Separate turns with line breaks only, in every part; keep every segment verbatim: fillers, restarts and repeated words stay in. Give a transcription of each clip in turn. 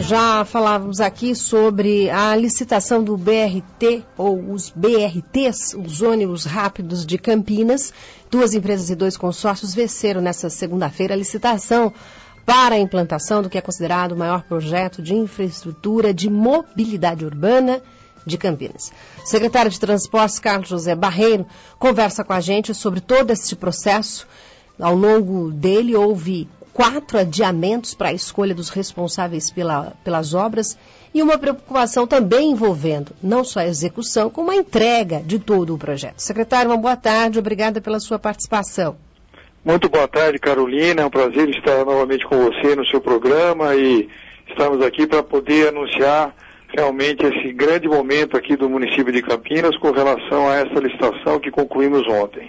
Já falávamos aqui sobre a licitação do B R T, ou os B R Ts, os ônibus rápidos de Campinas. Duas empresas e dois consórcios venceram nessa segunda-feira a licitação para a implantação do que é considerado o maior projeto de infraestrutura de mobilidade urbana de Campinas. O secretário de Transportes, Carlos José Barreiro, conversa com a gente sobre todo esse processo. Ao longo dele, houve quatro adiamentos para a escolha dos responsáveis pela, pelas obras e uma preocupação também envolvendo não só a execução, como a entrega de todo o projeto. Secretário, uma boa tarde, obrigada pela sua participação.
Muito boa tarde, Carolina, é um prazer estar novamente com você no seu programa e estamos aqui para poder anunciar realmente esse grande momento aqui do município de Campinas com relação a essa licitação que concluímos ontem.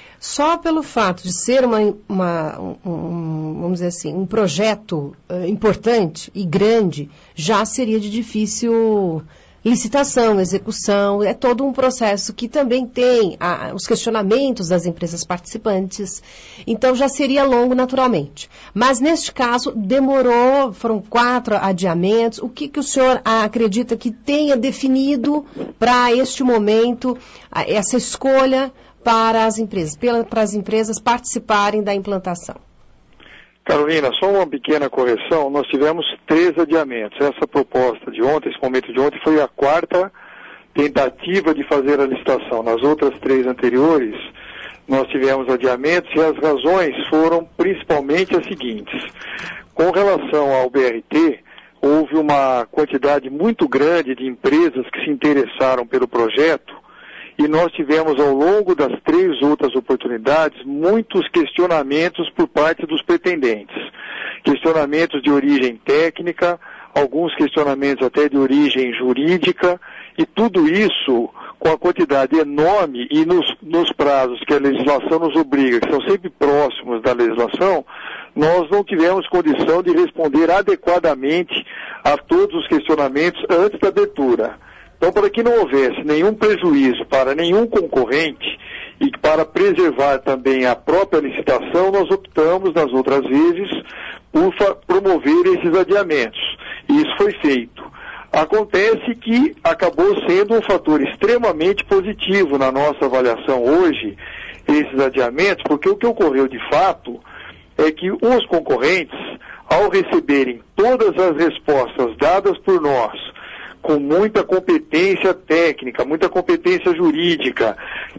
Só pelo fato de ser uma, uma um, vamos dizer assim, um projeto uh, importante e grande, já seria de difícil licitação, execução, é todo um processo que também tem a, os questionamentos das empresas participantes, então já seria longo naturalmente. Mas neste caso demorou, foram quatro adiamentos, o que, que o senhor acredita que tenha definido para este momento, essa escolha para as empresas, para as empresas participarem da implantação?
Carolina, só uma pequena correção, nós tivemos três adiamentos. Essa proposta de ontem, esse momento de ontem, foi a quarta tentativa de fazer a licitação. Nas outras três anteriores, nós tivemos adiamentos e as razões foram principalmente as seguintes. Com relação ao B R T, houve uma quantidade muito grande de empresas que se interessaram pelo projeto, e nós tivemos ao longo das três outras oportunidades muitos questionamentos por parte dos pretendentes. Questionamentos de origem técnica, alguns questionamentos até de origem jurídica, e tudo isso com a quantidade enorme e nos, nos prazos que a legislação nos obriga, que são sempre próximos da legislação, nós não tivemos condição de responder adequadamente a todos os questionamentos antes da abertura. Então, para que não houvesse nenhum prejuízo para nenhum concorrente e para preservar também a própria licitação, nós optamos, nas outras vezes, por promover esses adiamentos. E isso foi feito. Acontece que acabou sendo um fator extremamente positivo na nossa avaliação hoje, esses adiamentos, porque o que ocorreu de fato é que os concorrentes, ao receberem todas as respostas dadas por nós, com muita competência técnica, muita competência jurídica,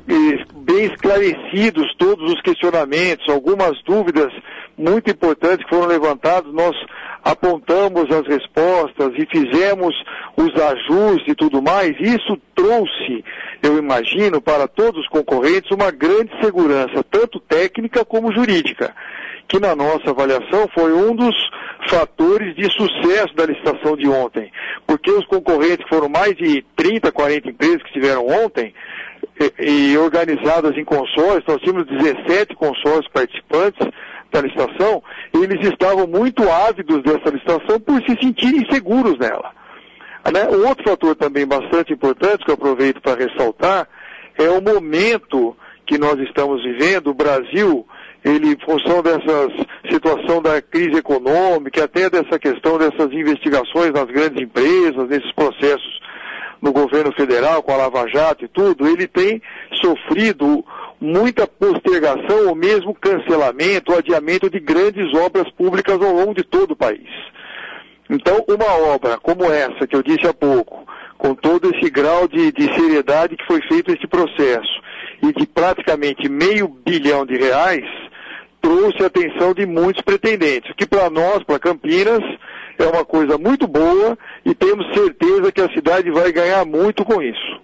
bem esclarecidos todos os questionamentos, algumas dúvidas muito importantes que foram levantadas, nós apontamos as respostas e fizemos os ajustes e tudo mais. Isso trouxe, eu imagino, para todos os concorrentes uma grande segurança, tanto técnica como jurídica, que na nossa avaliação foi um dos fatores de sucesso da licitação de ontem, porque os concorrentes, que foram mais de trinta, quarenta empresas que estiveram ontem, e, e organizadas em consórcios, nós tínhamos dezessete consórcios participantes da licitação, eles estavam muito ávidos dessa licitação por se sentirem seguros nela. Né? Um outro fator também bastante importante, que eu aproveito para ressaltar, é o momento que nós estamos vivendo. O Brasil, ele, em função dessa situação da crise econômica, até dessa questão dessas investigações nas grandes empresas, nesses processos no governo federal, com a Lava Jato e tudo, ele tem sofrido muita postergação ou mesmo cancelamento, adiamento de grandes obras públicas ao longo de todo o país. Então, uma obra como essa, que eu disse há pouco, com todo esse grau de, de seriedade que foi feito esse processo, e de praticamente meio bilhão de reais, trouxe a atenção de muitos pretendentes, que para nós, para Campinas, é uma coisa muito boa e temos certeza que a cidade vai ganhar muito com isso.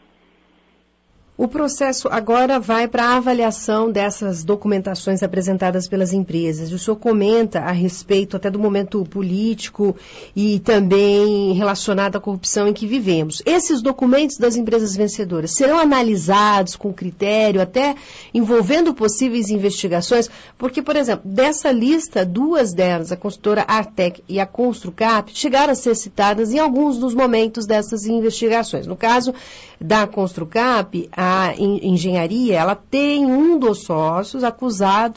O processo agora vai para a avaliação dessas documentações apresentadas pelas empresas. O senhor comenta a respeito até do momento político e também relacionado à corrupção em que vivemos. Esses documentos das empresas vencedoras serão analisados com critério, até envolvendo possíveis investigações? Porque, por exemplo, dessa lista, duas delas, a consultora Artec e a Construcap, chegaram a ser citadas em alguns dos momentos dessas investigações. No caso da Construcap, a engenharia, ela tem um dos sócios acusado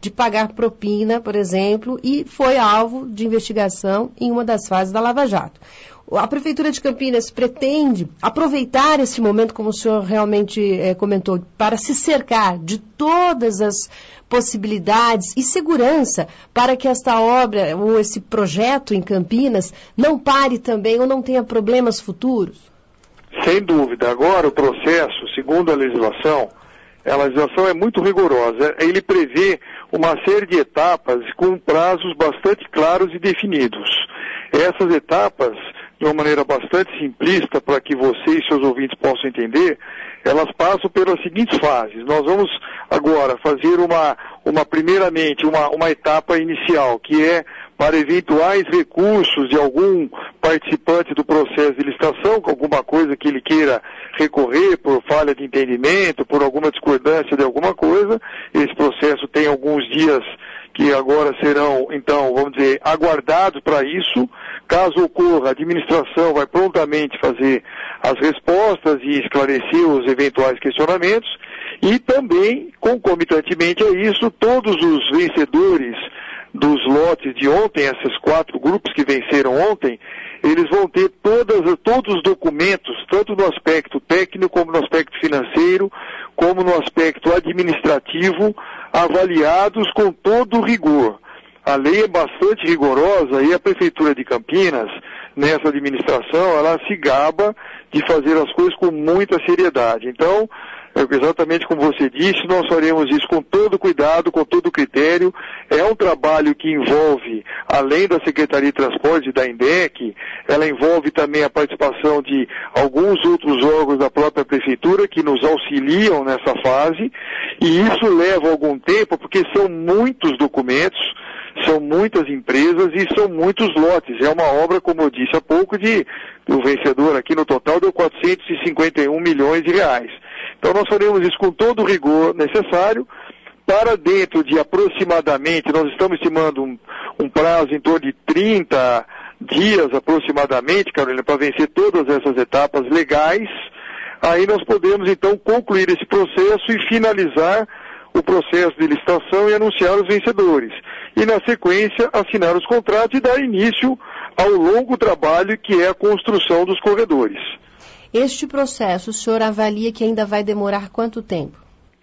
de pagar propina, por exemplo, e foi alvo de investigação em uma das fases da Lava Jato. A Prefeitura de Campinas pretende aproveitar esse momento, como o senhor realmente eh, comentou, para se cercar de todas as possibilidades e segurança para que esta obra ou esse projeto em Campinas não pare também ou não tenha problemas futuros?
Sem dúvida. Agora o processo, segundo a legislação, a legislação é muito rigorosa. Ele prevê uma série de etapas com prazos bastante claros e definidos. Essas etapas, de uma maneira bastante simplista, para que você e seus ouvintes possam entender, elas passam pelas seguintes fases. Nós vamos agora fazer uma, uma primeiramente, uma, uma etapa inicial, que é para eventuais recursos de algum participante do processo de licitação, com alguma coisa que ele queira recorrer por falha de entendimento, por alguma discordância de alguma coisa. Esse processo tem alguns dias que agora serão, então, vamos dizer, aguardados para isso. Caso ocorra, a administração vai prontamente fazer as respostas e esclarecer os eventuais questionamentos. E também, concomitantemente a isso, todos os vencedores dos lotes de ontem, esses quatro grupos que venceram ontem, eles vão ter todas, todos os documentos, tanto no aspecto técnico, como no aspecto financeiro, como no aspecto administrativo, avaliados com todo rigor. A lei é bastante rigorosa e a Prefeitura de Campinas, nessa administração, ela se gaba de fazer as coisas com muita seriedade. Então, exatamente como você disse, nós faremos isso com todo cuidado, com todo critério. É um trabalho que envolve, além da Secretaria de Transporte e da INDEC, ela envolve também a participação de alguns outros órgãos da própria Prefeitura que nos auxiliam nessa fase, e isso leva algum tempo, porque são muitos documentos, são muitas empresas e são muitos lotes. É uma obra, como eu disse há pouco, de o vencedor aqui no total deu quatrocentos e cinquenta e um milhões de reais. Então nós faremos isso com todo o rigor necessário. Para dentro de aproximadamente, nós estamos estimando um, um prazo em torno de trinta dias aproximadamente, Carolina, para vencer todas essas etapas legais. Aí nós podemos então concluir esse processo e finalizar o processo de licitação e anunciar os vencedores. E na sequência assinar os contratos e dar início ao longo trabalho que é a construção dos corredores.
Este processo, o senhor avalia que ainda vai demorar quanto tempo?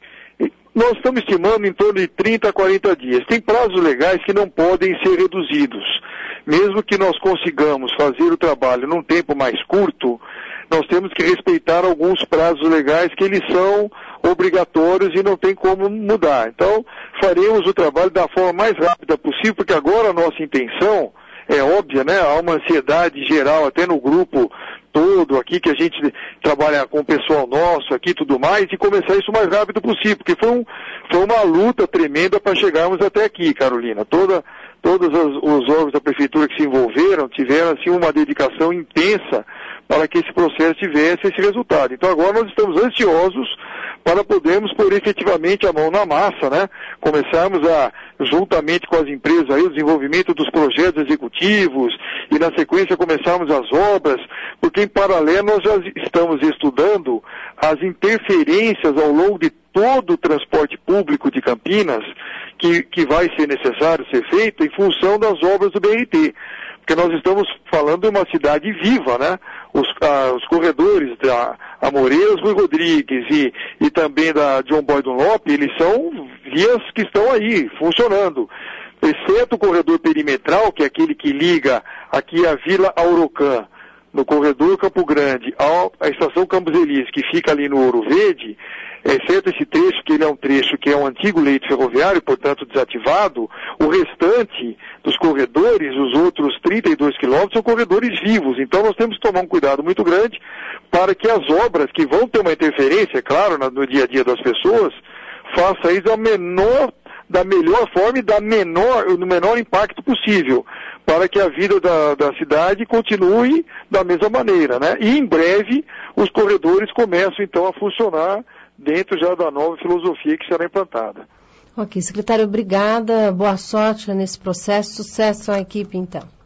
Nós estamos estimando em torno de trinta a quarenta dias. Tem prazos legais que não podem ser reduzidos. Mesmo que nós consigamos fazer o trabalho num tempo mais curto, nós temos que respeitar alguns prazos legais que eles são obrigatórios e não tem como mudar. Então, faremos o trabalho da forma mais rápida possível, porque agora a nossa intenção é óbvia, né? Há uma ansiedade geral até no grupo todo aqui, que a gente trabalha com o pessoal nosso aqui e tudo mais, e começar isso o mais rápido possível, porque foi, um, foi uma luta tremenda para chegarmos até aqui, Carolina. Toda, todos os, os órgãos da Prefeitura que se envolveram tiveram assim uma dedicação intensa para que esse processo tivesse esse resultado. Então agora nós estamos ansiosos para podermos pôr efetivamente a mão na massa, né? Começarmos a, juntamente com as empresas, aí, o desenvolvimento dos projetos executivos e na sequência começarmos as obras, porque em paralelo nós já estamos estudando as interferências ao longo de todo o transporte público de Campinas que, que vai ser necessário ser feito em função das obras do B R T. Porque nós estamos falando de uma cidade viva, né? Os, ah, os corredores da Amoreiras Rui Rodrigues e, e também da John Boy Dunlop, eles são vias que estão aí, funcionando. Exceto o corredor perimetral, que é aquele que liga aqui a Vila Aurocã, no corredor Campo Grande, à estação Campos Elíseos, que fica ali no Ouro Verde, exceto esse trecho, que ele é um trecho que é um antigo leito ferroviário, portanto desativado, o restante dos corredores, os outros trinta e dois quilômetros, são corredores vivos. Então nós temos que tomar um cuidado muito grande para que as obras que vão ter uma interferência, é claro, no dia a dia das pessoas, faça isso da menor, da melhor forma e da menor, no menor impacto possível, para que a vida da, da cidade continue da mesma maneira, né? E em breve os corredores começam então a funcionar dentro já da nova filosofia que será implantada.
Ok, secretário, obrigada, boa sorte nesse processo, sucesso à equipe então.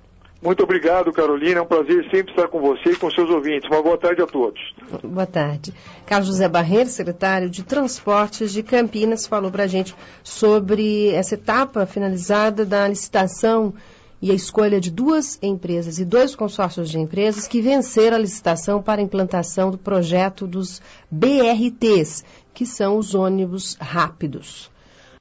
Muito obrigado, Carolina. É um prazer sempre estar com você e com seus ouvintes. Uma boa tarde a todos.
Boa tarde. Carlos José Barreiro, secretário de Transportes de Campinas, falou para a gente sobre essa etapa finalizada da licitação e a escolha de duas empresas e dois consórcios de empresas que venceram a licitação para a implantação do projeto dos B R Ts, que são os ônibus rápidos.